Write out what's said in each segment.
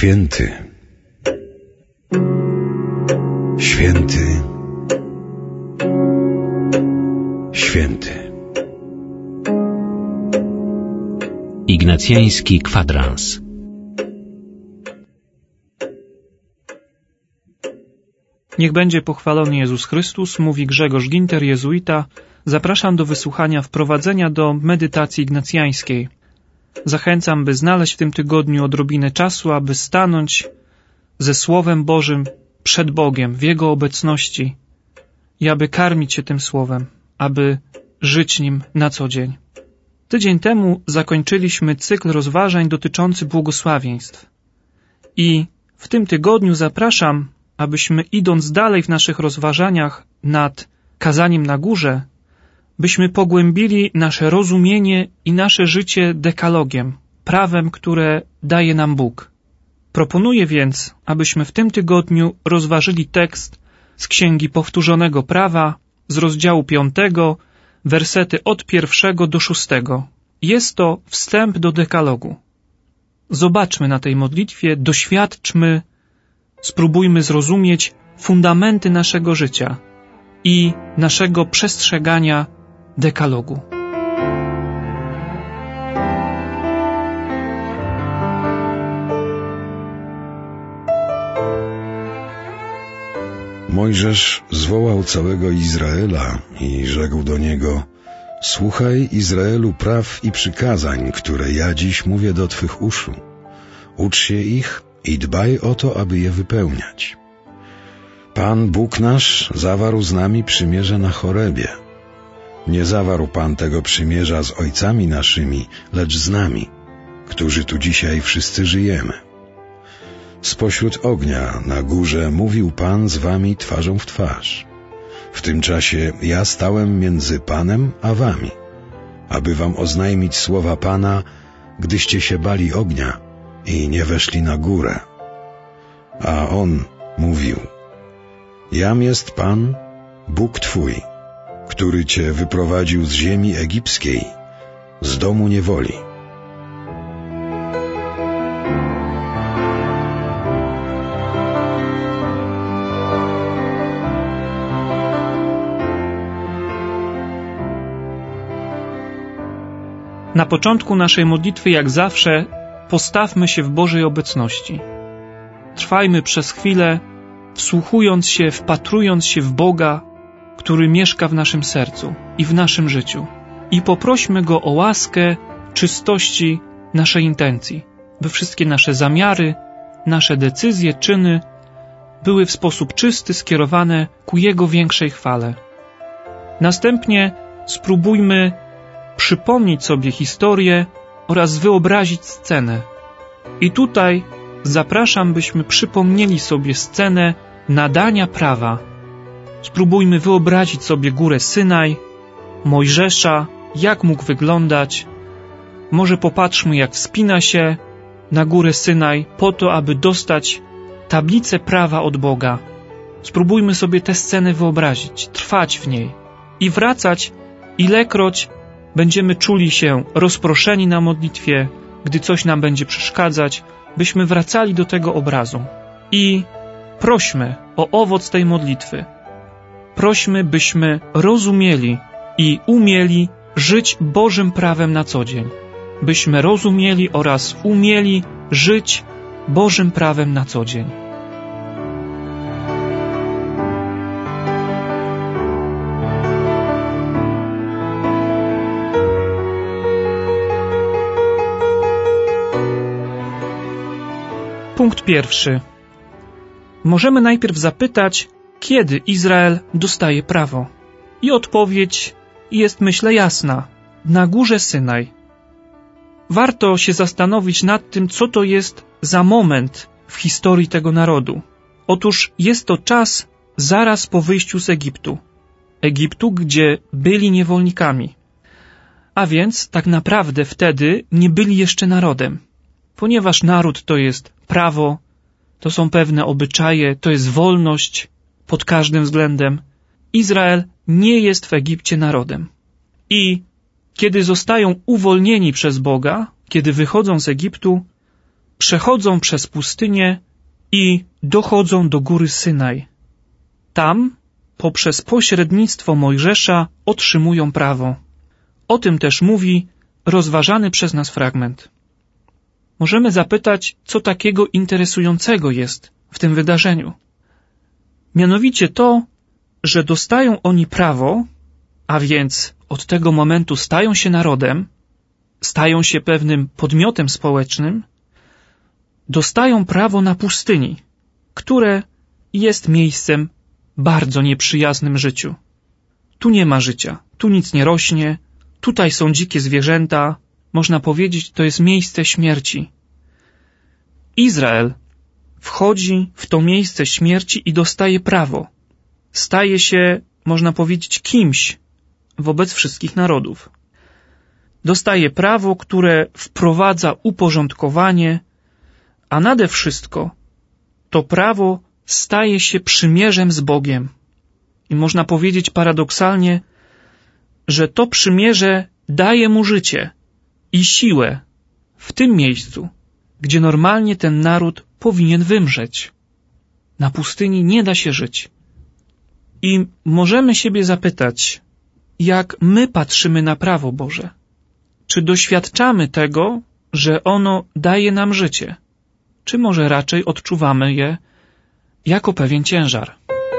Święty, święty, święty. Ignacjański kwadrans. Niech będzie pochwalony Jezus Chrystus, mówi Grzegorz Ginter, jezuita. Zapraszam do wysłuchania wprowadzenia do medytacji ignacjańskiej. Zachęcam, by znaleźć w tym tygodniu odrobinę czasu, aby stanąć ze Słowem Bożym przed Bogiem, w Jego obecności i aby karmić się tym Słowem, aby żyć nim na co dzień. Tydzień temu zakończyliśmy cykl rozważań dotyczący błogosławieństw. I w tym tygodniu zapraszam, abyśmy idąc dalej w naszych rozważaniach nad kazaniem na górze, byśmy pogłębili nasze rozumienie i nasze życie dekalogiem, prawem, które daje nam Bóg. Proponuję więc, abyśmy w tym tygodniu rozważyli tekst z Księgi Powtórzonego Prawa, z rozdziału 5, wersety od 1 do 6. Jest to wstęp do dekalogu. Zobaczmy na tej modlitwie, doświadczmy, spróbujmy zrozumieć fundamenty naszego życia i naszego przestrzegania dekalogu. Mojżesz zwołał całego Izraela i rzekł do niego: Słuchaj, Izraelu, praw i przykazań, które ja dziś mówię do twych uszu. Ucz się ich i dbaj o to, aby je wypełniać. Pan Bóg nasz zawarł z nami przymierze na Chorebie. Nie zawarł Pan tego przymierza z ojcami naszymi, lecz z nami, którzy tu dzisiaj wszyscy żyjemy. Spośród ognia na górze mówił Pan z wami twarzą w twarz. W tym czasie ja stałem między Panem a wami, aby wam oznajmić słowa Pana, gdyście się bali ognia i nie weszli na górę. A On mówił: Jam jest Pan, Bóg Twój, który Cię wyprowadził z ziemi egipskiej, z domu niewoli. Na początku naszej modlitwy, jak zawsze, postawmy się w Bożej obecności. Trwajmy przez chwilę, wsłuchując się, wpatrując się w Boga, który mieszka w naszym sercu i w naszym życiu. I poprośmy Go o łaskę czystości naszej intencji, by wszystkie nasze zamiary, nasze decyzje, czyny były w sposób czysty skierowane ku Jego większej chwale. Następnie spróbujmy przypomnieć sobie historię oraz wyobrazić scenę. I tutaj zapraszam, byśmy przypomnieli sobie scenę nadania prawa. Spróbujmy wyobrazić sobie górę Synaj, Mojżesza, jak mógł wyglądać. Może popatrzmy, jak wspina się na górę Synaj po to, aby dostać tablicę prawa od Boga. Spróbujmy sobie tę scenę wyobrazić, trwać w niej i wracać, ilekroć będziemy czuli się rozproszeni na modlitwie, gdy coś nam będzie przeszkadzać, byśmy wracali do tego obrazu. I prośmy o owoc tej modlitwy. Prośmy, byśmy rozumieli i umieli żyć Bożym prawem na co dzień. Byśmy rozumieli oraz umieli żyć Bożym prawem na co dzień. Punkt pierwszy. Możemy najpierw zapytać, kiedy Izrael dostaje prawo. I odpowiedź jest, myślę, jasna. Na górze Synaj. Warto się zastanowić nad tym, co to jest za moment w historii tego narodu. Otóż jest to czas zaraz po wyjściu z Egiptu. Egiptu, gdzie byli niewolnikami. A więc tak naprawdę wtedy nie byli jeszcze narodem. Ponieważ naród to jest prawo, to są pewne obyczaje, to jest wolność pod każdym względem. Izrael nie jest w Egipcie narodem. I kiedy zostają uwolnieni przez Boga, kiedy wychodzą z Egiptu, przechodzą przez pustynię i dochodzą do góry Synaj. Tam, poprzez pośrednictwo Mojżesza, otrzymują prawo. O tym też mówi rozważany przez nas fragment. Możemy zapytać, co takiego interesującego jest w tym wydarzeniu. Mianowicie to, że dostają oni prawo, a więc od tego momentu stają się narodem, stają się pewnym podmiotem społecznym, dostają prawo na pustyni, które jest miejscem bardzo nieprzyjaznym życiu. Tu nie ma życia, tu nic nie rośnie, tutaj są dzikie zwierzęta, można powiedzieć, to jest miejsce śmierci. Izrael wchodzi w to miejsce śmierci i dostaje prawo. Staje się, można powiedzieć, kimś wobec wszystkich narodów. Dostaje prawo, które wprowadza uporządkowanie, a nade wszystko to prawo staje się przymierzem z Bogiem. I można powiedzieć paradoksalnie, że to przymierze daje mu życie i siłę w tym miejscu, gdzie normalnie ten naród powinien wymrzeć. Na pustyni nie da się żyć. I możemy siebie zapytać, jak my patrzymy na prawo Boże. Czy doświadczamy tego, że ono daje nam życie? Czy może raczej odczuwamy je jako pewien ciężar?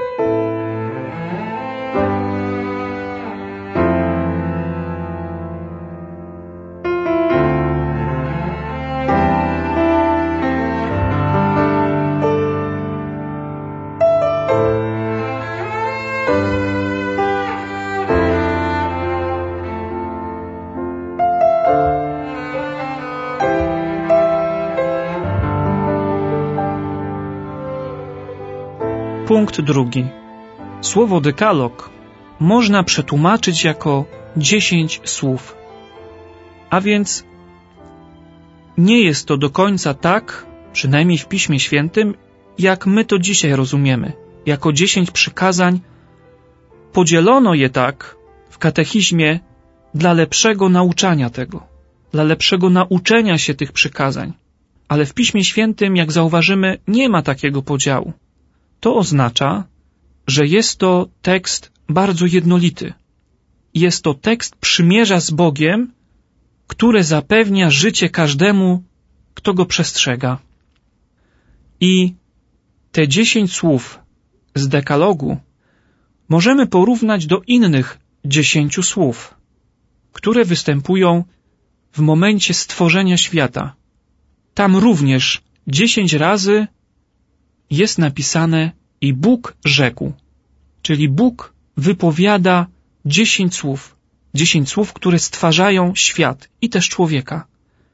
Punkt drugi. Słowo dekalog można przetłumaczyć jako 10 słów. A więc nie jest to do końca tak, przynajmniej w Piśmie Świętym, jak my to dzisiaj rozumiemy. Jako 10 przykazań podzielono je tak w katechizmie dla lepszego nauczania tego, dla lepszego nauczenia się tych przykazań. Ale w Piśmie Świętym, jak zauważymy, nie ma takiego podziału. To oznacza, że jest to tekst bardzo jednolity. Jest to tekst przymierza z Bogiem, które zapewnia życie każdemu, kto go przestrzega. I te 10 słów z dekalogu możemy porównać do innych 10 słów, które występują w momencie stworzenia świata. Tam również 10 razy jest napisane i Bóg rzekł, czyli Bóg wypowiada 10 słów. 10 słów, które stwarzają świat i też człowieka.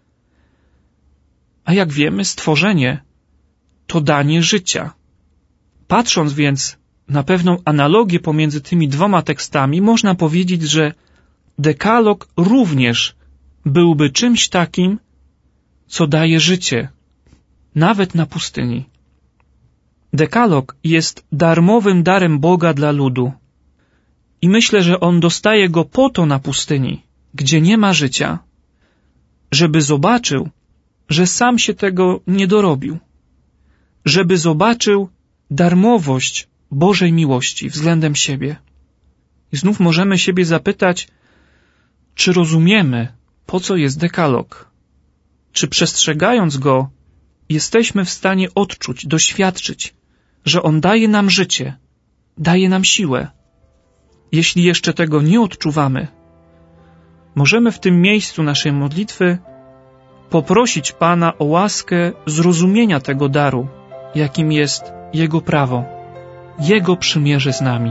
A jak wiemy, stworzenie to danie życia. Patrząc więc na pewną analogię pomiędzy tymi dwoma tekstami, można powiedzieć, że dekalog również byłby czymś takim, co daje życie, nawet na pustyni. Dekalog jest darmowym darem Boga dla ludu. I myślę, że on dostaje go po to na pustyni, gdzie nie ma życia, żeby zobaczył, że sam się tego nie dorobił. Żeby zobaczył darmowość Bożej miłości względem siebie. I znów możemy siebie zapytać, czy rozumiemy, po co jest dekalog? Czy przestrzegając go, jesteśmy w stanie odczuć, doświadczyć, że on daje nam życie, daje nam siłę? Jeśli jeszcze tego nie odczuwamy, możemy w tym miejscu naszej modlitwy poprosić Pana o łaskę zrozumienia tego daru, jakim jest Jego prawo, Jego przymierze z nami.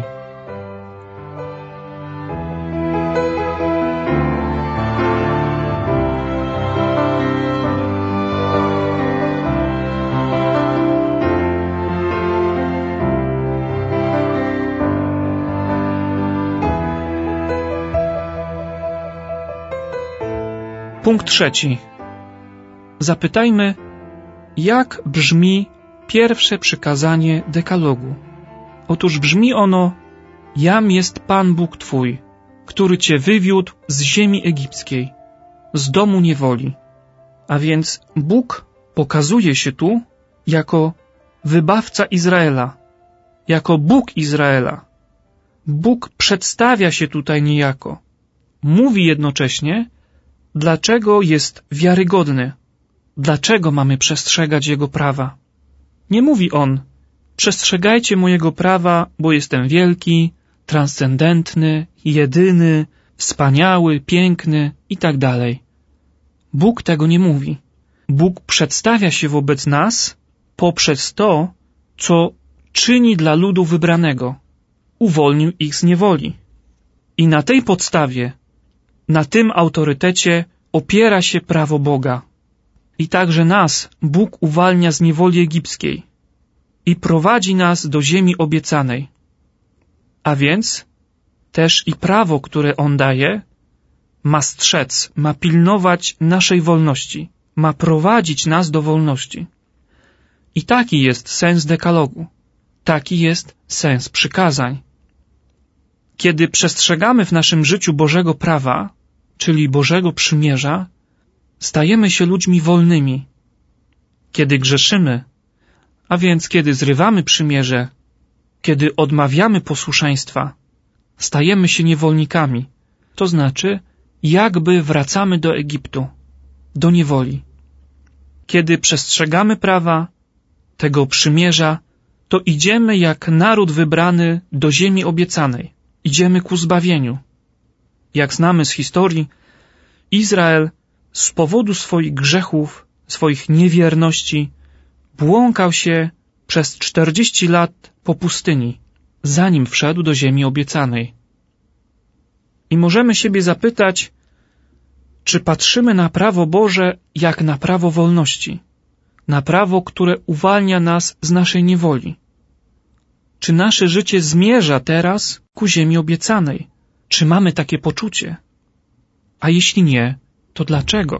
Punkt trzeci. Zapytajmy, jak brzmi pierwsze przykazanie dekalogu. Otóż brzmi ono: Jam jest Pan Bóg Twój, który Cię wywiódł z ziemi egipskiej, z domu niewoli. A więc Bóg pokazuje się tu jako wybawca Izraela, jako Bóg Izraela. Bóg przedstawia się tutaj niejako. Mówi jednocześnie, dlaczego jest wiarygodny, dlaczego mamy przestrzegać Jego prawa. Nie mówi On, przestrzegajcie mojego prawa, bo jestem wielki, transcendentny, jedyny, wspaniały, piękny i tak dalej. Bóg tego nie mówi. Bóg przedstawia się wobec nas poprzez to, co czyni dla ludu wybranego. Uwolnił ich z niewoli. I na tej podstawie, na tym autorytecie opiera się prawo Boga. I także nas Bóg uwalnia z niewoli egipskiej i prowadzi nas do ziemi obiecanej. A więc też i prawo, które On daje, ma strzec, ma pilnować naszej wolności, ma prowadzić nas do wolności. I taki jest sens dekalogu, taki jest sens przykazań. Kiedy przestrzegamy w naszym życiu Bożego prawa, czyli Bożego przymierza, stajemy się ludźmi wolnymi. Kiedy grzeszymy, a więc kiedy zrywamy przymierze, kiedy odmawiamy posłuszeństwa, stajemy się niewolnikami, to znaczy jakby wracamy do Egiptu, do niewoli. Kiedy przestrzegamy prawa, tego przymierza, to idziemy jak naród wybrany do ziemi obiecanej. Idziemy ku zbawieniu. Jak znamy z historii, Izrael z powodu swoich grzechów, swoich niewierności, błąkał się przez 40 lat po pustyni, zanim wszedł do ziemi obiecanej. I możemy siebie zapytać, czy patrzymy na prawo Boże jak na prawo wolności, na prawo, które uwalnia nas z naszej niewoli. Czy nasze życie zmierza teraz ku ziemi obiecanej? Czy mamy takie poczucie? A jeśli nie, to dlaczego?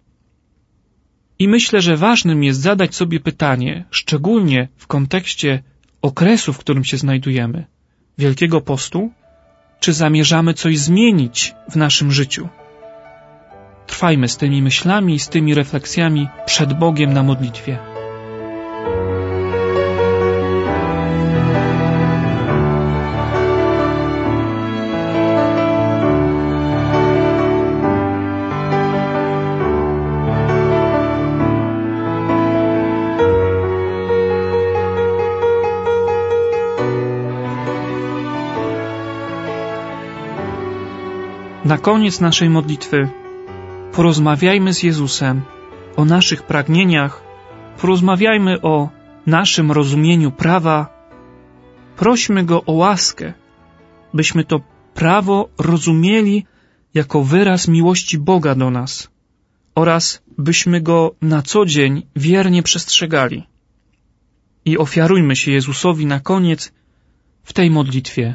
I myślę, że ważnym jest zadać sobie pytanie, szczególnie w kontekście okresu, w którym się znajdujemy, Wielkiego Postu, czy zamierzamy coś zmienić w naszym życiu? Trwajmy z tymi myślami i z tymi refleksjami przed Bogiem na modlitwie. Na koniec naszej modlitwy porozmawiajmy z Jezusem o naszych pragnieniach, porozmawiajmy o naszym rozumieniu prawa, prośmy Go o łaskę, byśmy to prawo rozumieli jako wyraz miłości Boga do nas oraz byśmy Go na co dzień wiernie przestrzegali. I ofiarujmy się Jezusowi na koniec w tej modlitwie.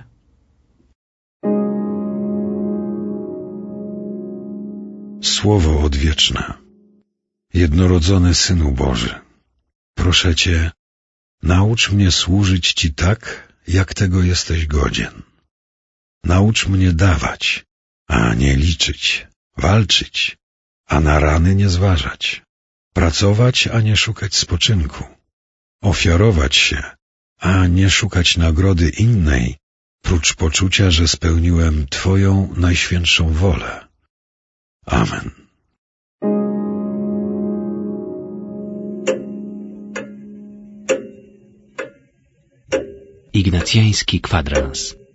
Słowo odwieczne, jednorodzony Synu Boży, proszę Cię, naucz mnie służyć Ci tak, jak tego jesteś godzien. Naucz mnie dawać, a nie liczyć, walczyć, a na rany nie zważać, pracować, a nie szukać spoczynku, ofiarować się, a nie szukać nagrody innej, prócz poczucia, że spełniłem Twoją najświętszą wolę. Amen. Ignacjański kwadrans.